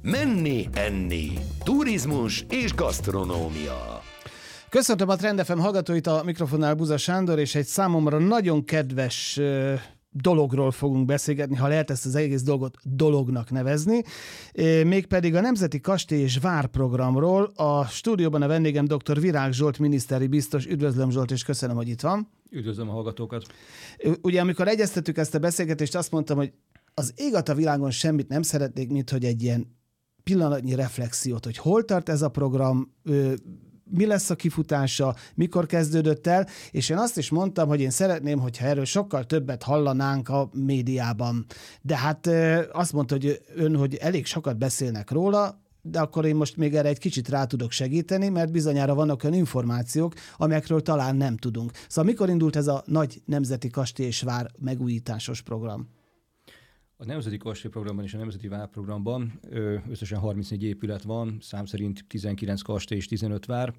Menni, enni, turizmus és gasztronómia. Köszöntöm a Trend FM hallgatóit, a mikrofonnál Buza Sándor, és egy számomra nagyon kedves dologról fogunk beszélgetni, ha lehet ezt az egész dolgot dolognak nevezni, mégpedig a Nemzeti Kastély és Vár programról. A stúdióban a vendégem dr. Virág Zsolt, miniszteri biztos. Üdvözlöm, Zsolt, és köszönöm, hogy itt van. Üdvözlöm a hallgatókat. Ugye, amikor egyeztettük ezt a beszélgetést, azt mondtam, hogy az ég a világon semmit nem szeretnék, mint hogy egy ilyen pillanatnyi reflexiót, hogy hol tart ez a program, mi lesz a kifutása, mikor kezdődött el, és én azt is mondtam, hogy én szeretném, hogyha erről sokkal többet hallanánk a médiában. De hát azt mondta, hogy ön, hogy elég sokat beszélnek róla, de akkor én most még erre egy kicsit rá tudok segíteni, mert bizonyára vannak olyan információk, amelyekről talán nem tudunk. Szóval mikor indult ez a nagy Nemzeti Kastély és Vár megújításos program? A Nemzeti Kastély programban és a Nemzeti Vár programban összesen 34 épület van, szám szerint 19 kastély és 15 vár.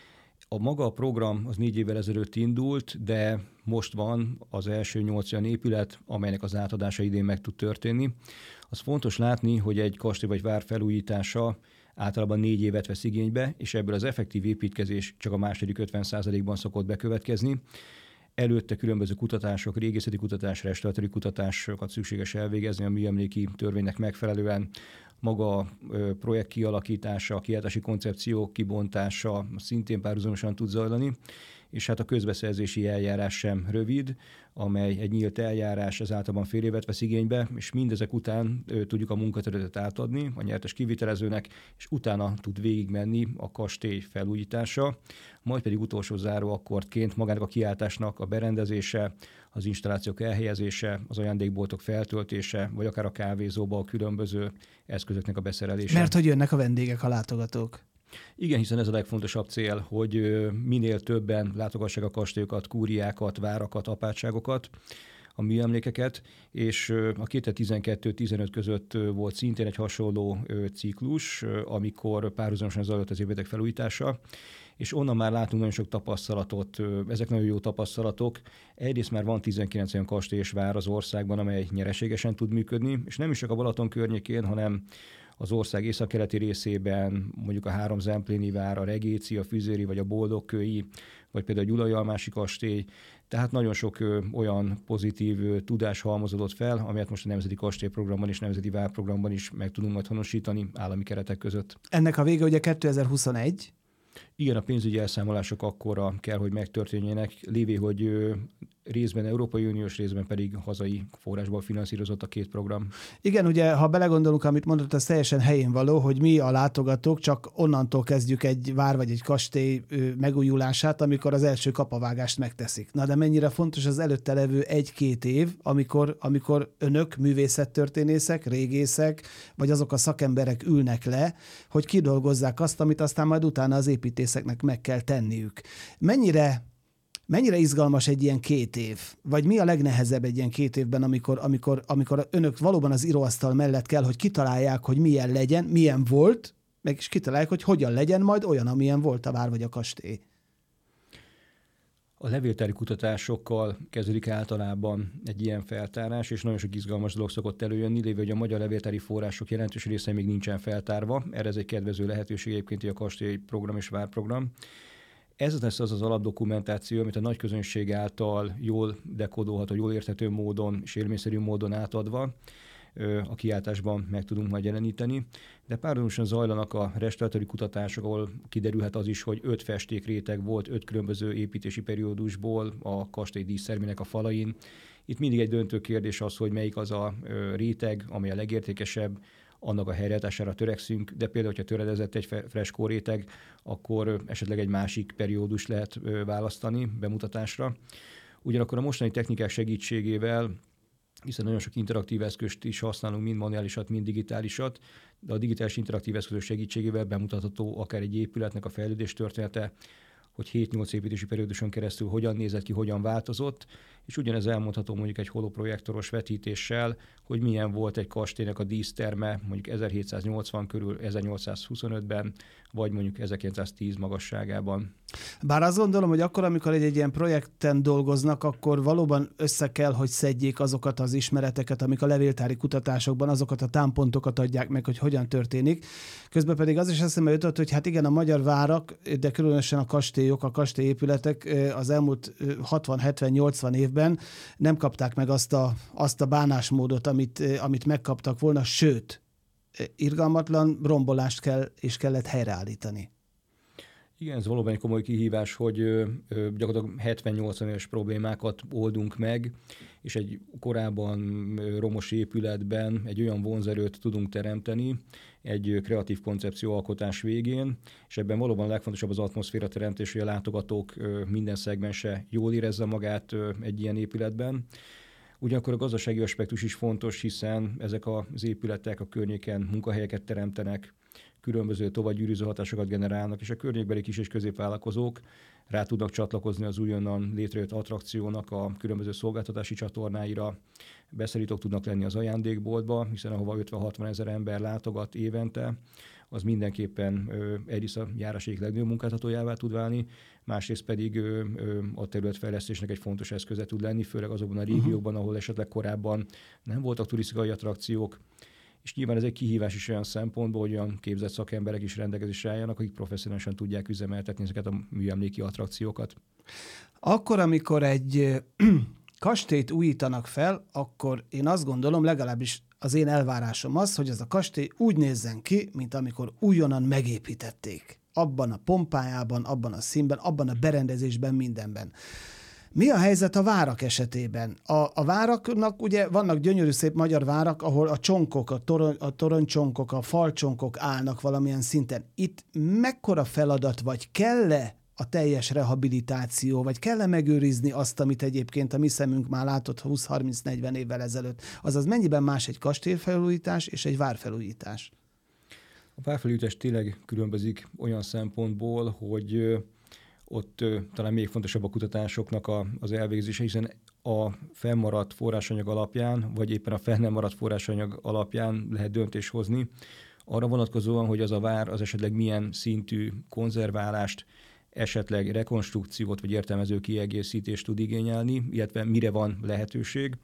A maga a program az 4 évvel ezelőtt indult, de most van az első 8 olyan épület, amelynek az átadása idén meg tud történni. Az fontos látni, hogy egy kastély vagy vár felújítása általában 4 évet vesz igénybe, és ebből az effektív építkezés csak a második 50%-ban szokott bekövetkezni. Előtte különböző kutatások, régészeti kutatás, restaurátori kutatásokat szükséges elvégezni a műemléki törvénynek megfelelően. Maga a projekt kialakítása, a kiáltási koncepció kibontása szintén párhuzamosan tud zajlani, és hát a közbeszerzési eljárás sem rövid, amely egy nyílt eljárás, ez általában fél évet vesz igénybe, és mindezek után tudjuk a munkaterületet átadni a nyertes kivitelezőnek, és utána tud végigmenni a kastély felújítása, majd pedig utolsó záró akkordként magának a kiáltásnak a berendezése, az installációk elhelyezése, az ajándékboltok feltöltése, vagy akár a kávézóba a különböző eszközöknek a beszerelése. Mert hogy jönnek a vendégek, a látogatók. Igen, hiszen ez a legfontosabb cél, hogy minél többen látogassák a kastélyokat, kúriákat, várakat, apátságokat, a műemlékeket, és a 2012-15 között volt szintén egy hasonló ciklus, amikor párhuzamosan zajlott az épületek felújítása, és onnan már látunk nagyon sok tapasztalatot, ezek nagyon jó tapasztalatok. Egyrészt már van 19 olyan kastély és vár az országban, amely nyereségesen tud működni, és nem is csak a Balaton környékén, hanem az ország északkeleti részében, mondjuk a 3 zempléni vár, a Regéci, a Füzéri vagy a Boldogkői, vagy például a Gyulajalmási kastély. Tehát nagyon sok olyan pozitív tudás halmozódott fel, amelyet most a Nemzeti Kastély programban és Nemzeti Vár programban is meg tudunk majd honosítani állami keretek között. Ennek a vége ugye 2021? Igen, a pénzügyi elszámolások akkora kell, hogy megtörténjenek, lévén, hogy részben Európai Uniós, részben pedig hazai forrásból finanszírozott a 2 program. Igen, ugye, ha belegondolunk, amit mondott, az teljesen helyén való, hogy mi a látogatók csak onnantól kezdjük egy vár vagy egy kastély megújulását, amikor az első kapavágást megteszik. Na de mennyire fontos az előtte levő 1-2 év, amikor önök, művészettörténészek, régészek, vagy azok a szakemberek ülnek le, hogy kidolgozzák azt, amit aztán majd utána az építészeknek meg kell tenniük. Mennyire izgalmas egy ilyen 2 év? Vagy mi a legnehezebb egy ilyen 2 évben, amikor önök valóban az íróasztal mellett kell, hogy kitalálják, hogy milyen legyen, milyen volt, meg is kitalálják, hogy hogyan legyen majd olyan, amilyen volt a vár vagy a kastély? A levéltári kutatásokkal kezdődik általában egy ilyen feltárás, és nagyon sok izgalmas dolog szokott előjönni, lévő, hogy a magyar levéltári források jelentős része még nincsen feltárva. Erre ez egy kedvező lehetőség egyébként, a kastély program és várprogram. Ez lesz az alapdokumentáció, amit a nagy közönség által jól dekódolható, jól érthető módon és élményszerű módon átadva a kiáltásban meg tudunk majd jeleníteni. De párhuzamosan zajlanak a restaurátori kutatások, ahol kiderülhet az is, hogy 5 festékréteg volt 5 különböző építési periódusból a kastély díszszermének a falain. Itt mindig egy döntő kérdés az, hogy melyik az a réteg, ami a legértékesebb, annak a helyreállítására törekszünk, de például, hogyha töredezett egy freskó réteg, akkor esetleg egy másik periódus lehet választani bemutatásra. Ugyanakkor a mostani technikák segítségével, hiszen nagyon sok interaktív eszközt is használunk, mind manuálisat, mind digitálisat, de a digitális interaktív eszközök segítségével bemutatható akár egy épületnek a fejlődés története, hogy 7-8 építési perióduson keresztül hogyan nézett ki, hogyan változott, és ugyanez elmondható mondjuk egy holoprojektoros vetítéssel, hogy milyen volt egy kastélynek a díszterme mondjuk 1780 körül, 1825-ben, vagy mondjuk 1910 magasságában. Bár azt gondolom, hogy akkor, amikor egy ilyen projekten dolgoznak, akkor valóban össze kell, hogy szedjék azokat az ismereteket, amik a levéltári kutatásokban, azokat a támpontokat adják meg, hogy hogyan történik. Közben pedig az is eszembe jutott, hogy hát igen, a magyar várak, de különösen a kastélyok, a kastélyépületek az elmúlt 60-70-80 évben nem kapták meg azt a bánásmódot, amit megkaptak volna, sőt, irgalmatlan rombolást kellett helyreállítani. Igen, ez valóban egy komoly kihívás, hogy gyakorlatilag 70-80 éves problémákat oldunk meg, és egy korábban romos épületben egy olyan vonzerőt tudunk teremteni egy kreatív koncepcióalkotás végén, és ebben valóban a legfontosabb az atmoszféra teremtés, hogy a látogatók minden szegmense jól érezze magát egy ilyen épületben. Ugyanakkor a gazdasági aspektus is fontos, hiszen ezek az épületek a környéken munkahelyeket teremtenek, különböző tovagyűrűző hatásokat generálnak, és a környékbeli kis- és középvállalkozók rá tudnak csatlakozni az újonnan létrejött attrakciónak a különböző szolgáltatási csatornáira, beszállítók tudnak lenni az ajándékboltba, hiszen ahova 50-60 ezer ember látogat évente, az mindenképpen egyrészt a járás egyik legnagyobb munkáltatójává tud válni, másrészt pedig a területfejlesztésnek egy fontos eszköze tud lenni, főleg azokban a régiókban, ahol esetleg korábban nem voltak turisztikai attrakciók, és nyilván ez egy kihívás is olyan szempontból, hogy olyan képzett szakemberek is rendelkezésre álljanak, akik professzionálisan tudják üzemeltetni ezeket a műemléki attrakciókat. Akkor, amikor egy kastélyt újítanak fel, akkor én azt gondolom, legalábbis az én elvárásom az, hogy ez a kastély úgy nézzen ki, mint amikor újonnan megépítették. Abban a pompájában, abban a színben, abban a berendezésben, mindenben. Mi a helyzet a várak esetében? A váraknak ugye vannak gyönyörű szép magyar várak, ahol a csonkok, a toronycsonkok, a falcsonkok állnak valamilyen szinten. Itt mekkora feladat, vagy kell-e a teljes rehabilitáció, vagy kell-e megőrizni azt, amit egyébként a mi szemünk már látott 20-30-40 évvel ezelőtt? Azaz mennyiben más egy kastélyfelújítás és egy várfelújítás? A várfelújítás tényleg különbözik olyan szempontból, hogy ott talán még fontosabb a kutatásoknak az elvégzése, hiszen a fennmaradt forrásanyag alapján, vagy éppen a fenn nem maradt forrásanyag alapján lehet döntést hozni. Arra vonatkozóan, hogy az a vár az esetleg milyen szintű konzerválást, esetleg rekonstrukciót, vagy értelmező kiegészítést tud igényelni, illetve mire van lehetőség.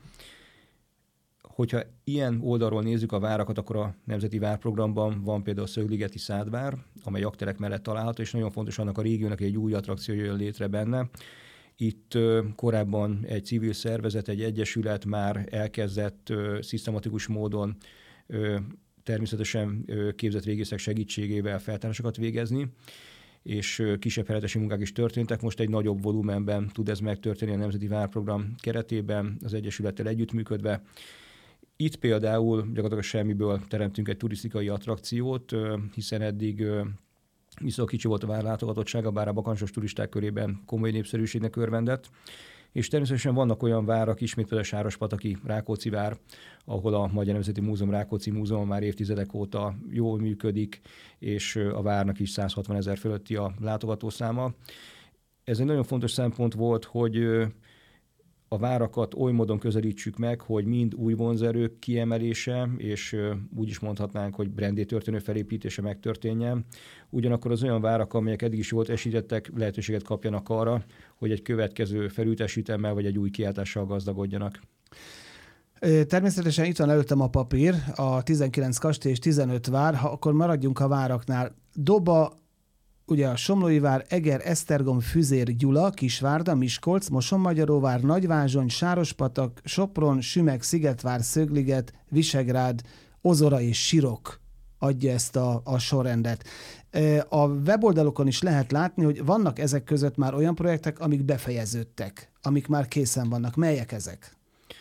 Hogyha ilyen oldalról nézzük a várakat, akkor a Nemzeti Várprogramban van például a Szögligeti Szádvár, amely Jaktelek mellett található, és nagyon fontos annak a régiónak egy új attrakció jön létre benne. Itt korábban egy civil szervezet, egy egyesület már elkezdett szisztematikus módon természetesen képzett régészek segítségével feltárásokat végezni, és kisebb fejlesztési munkák is történtek. Most egy nagyobb volumenben tud ez megtörténni a Nemzeti Várprogram keretében, az egyesülettel együttműködve. Itt például gyakorlatilag semmiből teremtünk egy turisztikai attrakciót, hiszen eddig viszonylag kicsi volt a vár látogatottsága, bár a bakancsos turisták körében komoly népszerűségnek örvendett. És természetesen vannak olyan várak is, mint például a Sárospataki Rákóczi vár, ahol a Magyar Nemzeti Múzeum Rákóczi Múzeum már évtizedek óta jól működik, és a várnak is 160 000 fölötti a látogatószáma. Ez egy nagyon fontos szempont volt, hogy a várakat oly módon közelítsük meg, hogy mind új vonzerők kiemelése, és úgy is mondhatnánk, hogy brandé történő felépítése megtörténjen. Ugyanakkor az olyan várak, amelyek eddig is volt esítettek, lehetőséget kapjanak arra, hogy egy következő felújítási ütemmel vagy egy új kiáltással gazdagodjanak. Természetesen itt van előttem a papír, a 19 kastély és 15 vár, akkor maradjunk a váraknál. Doba, ugye a Somlói vár, Eger, Esztergom, Füzér, Gyula, Kisvárda, Miskolc, Mosonmagyaróvár, Nagyvázsony, Sárospatak, Sopron, Sümeg, Szigetvár, Szögliget, Visegrád, Ozora és Sirok adja ezt a sorrendet. A weboldalokon is lehet látni, hogy vannak ezek között már olyan projektek, amik befejeződtek, amik már készen vannak. Melyek ezek?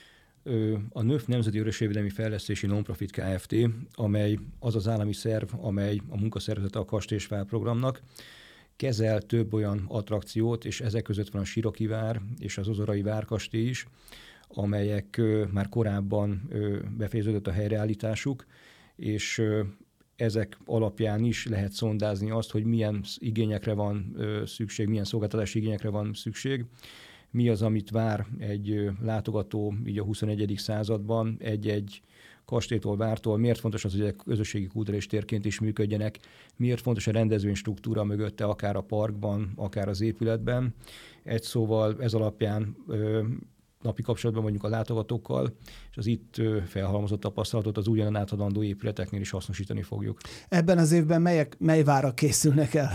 A NÖF Nemzeti Örökségvédelmi Fejlesztési Nonprofit Kft., amely az az állami szerv, amely a munkaszervezete a Kastély és Vár programnak, kezel több olyan attrakciót, és ezek között van a Siroki vár és az Ozorai várkastély is, amelyek már korábban befejeződött a helyreállításuk, és ezek alapján is lehet szondázni azt, hogy milyen igényekre van szükség, milyen szolgáltatási igényekre van szükség. mi az, amit vár egy látogató így a 21. században, egy kastélytól, vártól, miért fontos az, hogy a közösségi kulturális térként is működjenek, miért fontos a rendezvény struktúra mögötte, akár a parkban, akár az épületben. Egy szóval ez alapján napi kapcsolatban vagyunk a látogatókkal, és az itt felhalmozott tapasztalatot az újonnan átadandó épületeknél is hasznosítani fogjuk. Ebben az évben mely várak készülnek el?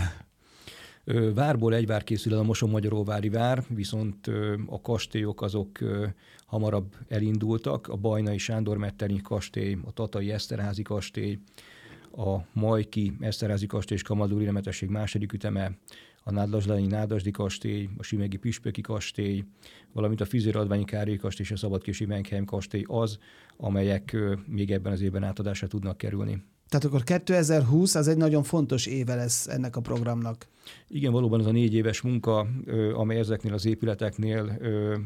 Várból egy vár készül el, a Mosonmagyaróvári vár, viszont a kastélyok azok hamarabb elindultak. A Bajnai Sándor Metternyi kastély, a Tatai Eszterházi kastély, a Majki Eszterházi kastély és Kamadúri Nemetesség második üteme, a Nádasdányi Nádasdi kastély, a Simegi Püspöki kastély, valamint a Füzérradványi Károly kastély és a Szabadkősi Menkheim kastély az, amelyek még ebben az évben átadásra tudnak kerülni. Tehát akkor 2020 az egy nagyon fontos éve lesz ennek a programnak. Igen, valóban ez a 4 éves munka, amely ezeknél az épületeknél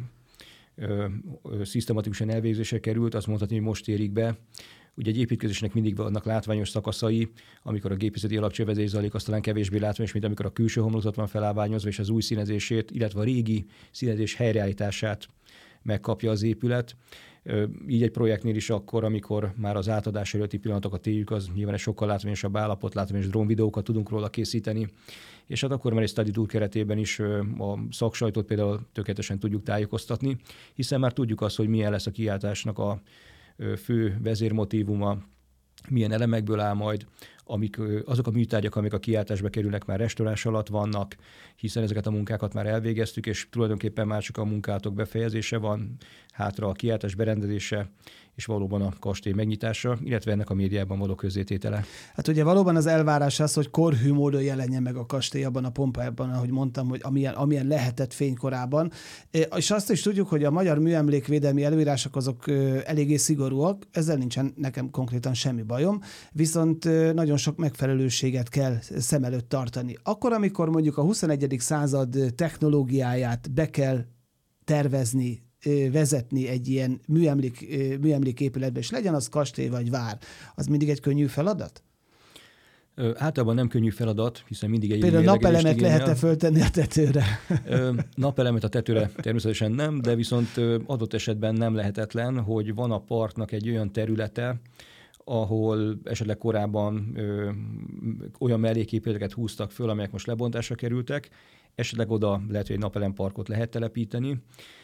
szisztematikusan elvégzésre került, azt mondhatni, hogy most érik be. Ugye egy építkezésnek mindig vannak látványos szakaszai, amikor a gépészeti alapcsövezés zajlik, az talán kevésbé látványos, mint amikor a külső homlokzat van felállványozva, és az új színezését, illetve a régi színezés helyreállítását megkapja az épület. Így egy projektnél is akkor, amikor már az átadás előtti pillanatokat éljük, az nyilván egy sokkal látványosabb állapot, látványos drónvideókat tudunk róla készíteni, és hát akkor már egy study tour keretében is a szaksajtót például tökéletesen tudjuk tájékoztatni, hiszen már tudjuk azt, hogy milyen lesz a kiáltásnak a fő vezérmotívuma, milyen elemekből áll majd, azok a műtárgyak, amik a kiáltásba kerülnek, már restaurálás alatt vannak, hiszen ezeket a munkákat már elvégeztük, és tulajdonképpen már csak a munkálatok befejezése van, hátra a kiáltás berendezése, és valóban a kastély megnyitása, illetve ennek a médiában való közzététele. Hát ugye valóban az elvárás az, hogy korhű módon jelenjen meg a kastély abban a pompában, ahogy mondtam, hogy amilyen lehetett fénykorában. És azt is tudjuk, hogy a magyar műemlékvédelmi előírások azok eléggé szigorúak, ezzel nincsen nekem konkrétan semmi bajom, viszont nagyon sok megfelelőséget kell szem előtt tartani. Akkor, amikor mondjuk a 21. század technológiáját be kell tervezni, vezetni egy ilyen műemléképületbe, és legyen az kastély vagy vár, az mindig egy könnyű feladat? Általában nem könnyű feladat, hiszen mindig egy például napelemet lehet-e föltenni a tetőre? Napelemet a tetőre természetesen nem, de viszont adott esetben nem lehetetlen, hogy van a parknak egy olyan területe, ahol esetleg korábban olyan melléképületeket húztak föl, amelyek most lebontásra kerültek, esetleg oda lehet, hogy egy napelemparkot lehet telepíteni.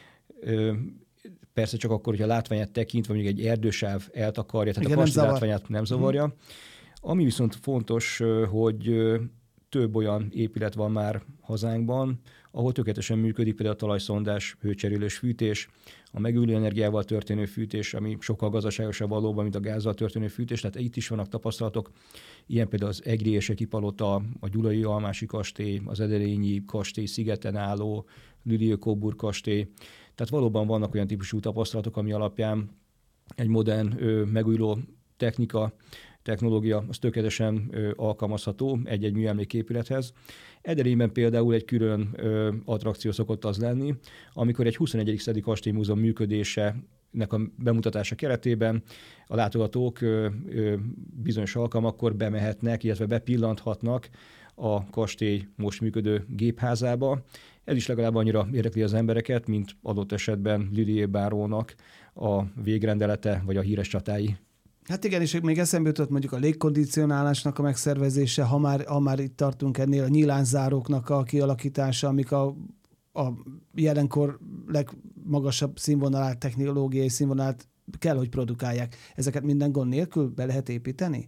Persze csak akkor, hogyha a látványát tekintve, mondjuk egy erdősáv eltakarja, tehát igen, a kastély látványát nem zavarja. Ami viszont fontos, hogy több olyan épület van már hazánkban, ahol tökéletesen működik például a talajszondás, hőcserélős fűtés, a megújuló energiával történő fűtés, ami sokkal gazdaságosabb valóban, mint a gázzal történő fűtés, tehát itt is vannak tapasztalatok, ilyen például az Egri Érseki palota, a Gyulai Almási kastély, az Edelényi kastély szigeten álló, Lüdiő-Coburg kastély, tehát valóban vannak olyan típusú tapasztalatok, ami alapján egy modern megújuló technológia az tökéletesen alkalmazható egy-egy műemléképülethez. Edelényben például egy külön attrakció szokott az lenni, amikor egy 21. századi kastélymúzeum működésének a bemutatása keretében a látogatók bizonyos alkalmakkor bemehetnek, illetve bepillanthatnak a kastély most működő gépházába. Ez is legalább annyira érdekli az embereket, mint adott esetben Lüdié bárónak a végrendelete vagy a híres csatái. Hát igen, és még eszembe jutott mondjuk a légkondicionálásnak a megszervezése, ha már itt tartunk ennél, a nyílánzáróknak a kialakítása, amik a jelenkor legmagasabb színvonalát, technológiai színvonalát kell, hogy produkálják. Ezeket minden gond nélkül be lehet építeni?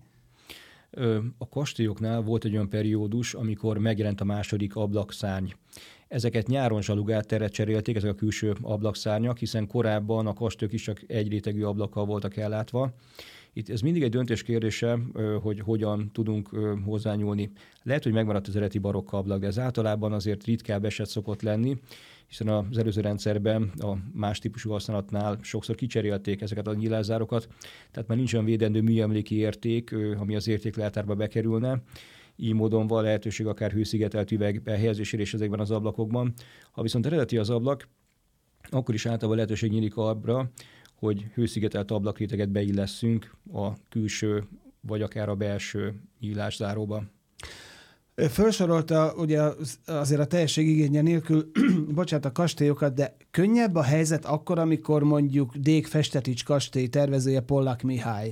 A kastélyoknál volt egy olyan periódus, amikor megjelent a második ablakszárny. Ezeket nyáron zsalugátterre cserélték, ezek a külső ablakszárnyak, hiszen korábban a kastélyok is csak egy rétegű ablakkal voltak ellátva. Itt ez mindig egy döntés kérdése, hogy hogyan tudunk hozzányúlni. Lehet, hogy megmaradt az eredeti barokk ablak, de ez általában azért ritkább eset szokott lenni, hiszen az előző rendszerben a más típusú használatnál sokszor kicserélték ezeket a nyílászárokat, tehát már nincs olyan védendő műemléki érték, ami az értékleltárba bekerülne. Így módon van lehetőség akár hőszigetelt üveg behelyezésére is ezekben az ablakokban. Ha viszont eredeti az ablak, akkor is általában lehetőség nyílik arra, hogy hőszigetelt ablakréteget beillesszünk a külső vagy akár a belső nyílászáróba. Felsorolta ugye azért a teljesség igénye nélkül, bocsánat, a kastélyokat, de könnyebb a helyzet akkor, amikor mondjuk Dék Festetics kastély tervezője Pollák Mihály,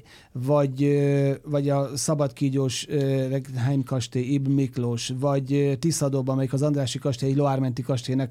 vagy a szabadkígyós Reckheim kastély Ibn Miklós, vagy Tiszadóban, amelyik az Andrássy kastély, egy Loármenti kastélynek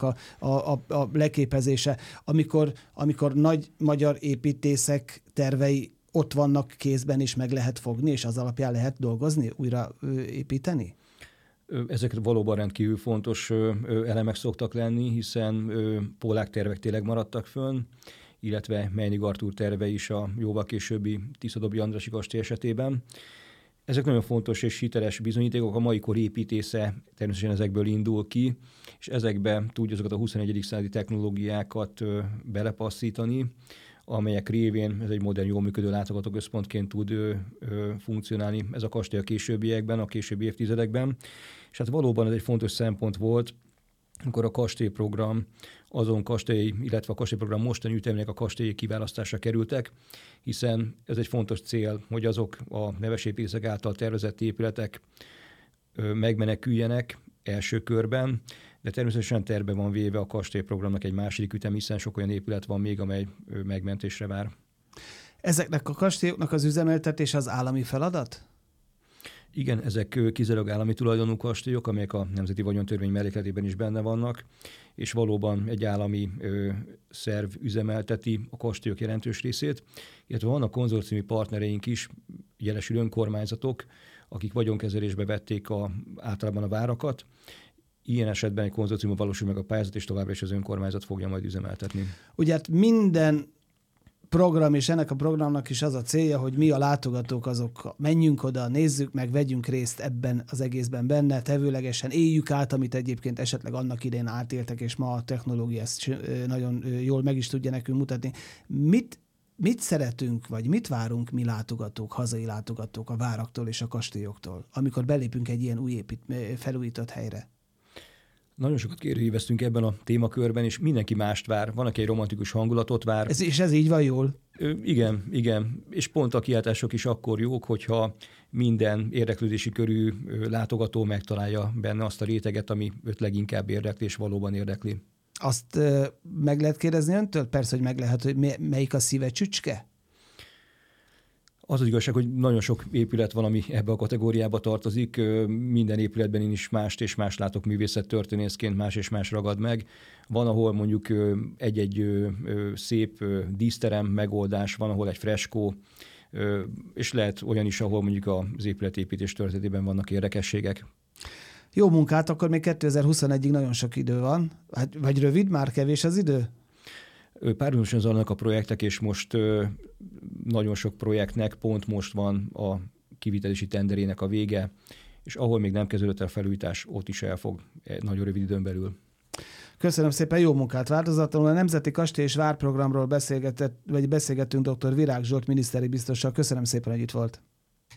a leképezése, amikor nagy magyar építészek tervei ott vannak kézben, és meg lehet fogni, és az alapján lehet dolgozni, újra építeni? Ezek valóban rendkívül fontos elemek szoktak lenni, hiszen Pollák tervek tényleg maradtak fönn, illetve Meinig Artúr terve is a jóval későbbi Tiszadobi Andrássy kastély esetében. Ezek nagyon fontos és hiteles bizonyítékok, a mai kor építésze természetesen ezekből indul ki, és ezekbe tudja azokat a 21. századi technológiákat belepasszítani, amelyek révén ez egy modern, jól működő látogatóközpontként tud funkcionálni ez a kastély a későbbiekben, a későbbi évtizedekben. És hát valóban ez egy fontos szempont volt, amikor a kastélyprogram, azon kastély, illetve a kastélyprogram mostani ütemének a kastélyek kiválasztásra kerültek, hiszen ez egy fontos cél, hogy azok a nevesépítészek által tervezett épületek megmeneküljenek első körben, de természetesen terve van véve a kastélyprogramnak egy második ütem, hiszen sok olyan épület van még, amely megmentésre vár. Ezeknek a kastélyoknak az üzemeltetés az állami feladat? Igen, ezek kizárólag állami tulajdonú kastélyok, amelyek a Nemzeti Vagyontörvény mellékletében is benne vannak, és valóban egy állami szerv üzemelteti a kastélyok jelentős részét, illetve vannak konzorciumi partnereink is, jelesül önkormányzatok, akik vagyonkezelésbe vették általában a várakat. Ilyen esetben egy konzorciumban valósul meg a pályázat, és továbbra is az önkormányzat fogja majd üzemeltetni. Ugye hát minden program, és ennek a programnak is az a célja, hogy mi a látogatók azok menjünk oda, nézzük meg, vegyünk részt ebben az egészben benne, tevőlegesen éljük át, amit egyébként esetleg annak idején átéltek, és ma a technológia ezt nagyon jól meg is tudja nekünk mutatni. Mit szeretünk, vagy mit várunk mi látogatók, hazai látogatók a váraktól és a kastélyoktól, amikor belépünk egy ilyen új felújított helyre? Nagyon sokat kérdőíveztünk ebben a témakörben, és mindenki mást vár. Van, aki egy romantikus hangulatot vár. És ez így van jól? Igen. És pont a kiáltások is akkor jók, hogyha minden érdeklődési körű látogató megtalálja benne azt a réteget, ami őt leginkább érdekli, és valóban érdekli. Azt meg lehet kérdezni öntől? Persze, hogy meg lehet, hogy melyik a szíve csücske? Az az igazság, hogy nagyon sok épület van, ami ebbe a kategóriába tartozik. Minden épületben én is mást és más látok művészettörténészként, más és más ragad meg. Van, ahol mondjuk egy-egy szép díszterem megoldás, van, ahol egy freskó, és lehet olyan is, ahol mondjuk az épületépítés történetében vannak érdekességek. Jó munkát, akkor még 2021-ig nagyon sok idő van. Vagy rövid, már kevés az idő? Párhuzamosan zajlanak a projektek, és most nagyon sok projektnek pont most van a kivitelési tenderének a vége, és ahol még nem kezdődött el a felújítás, ott is el fog nagyon rövid időn belül. Köszönöm szépen, jó munkát! Változatlanul a Nemzeti Kastély és Várprogramról beszélgettünk dr. Virág Zsolt miniszteri biztossal. Köszönöm szépen, hogy itt volt.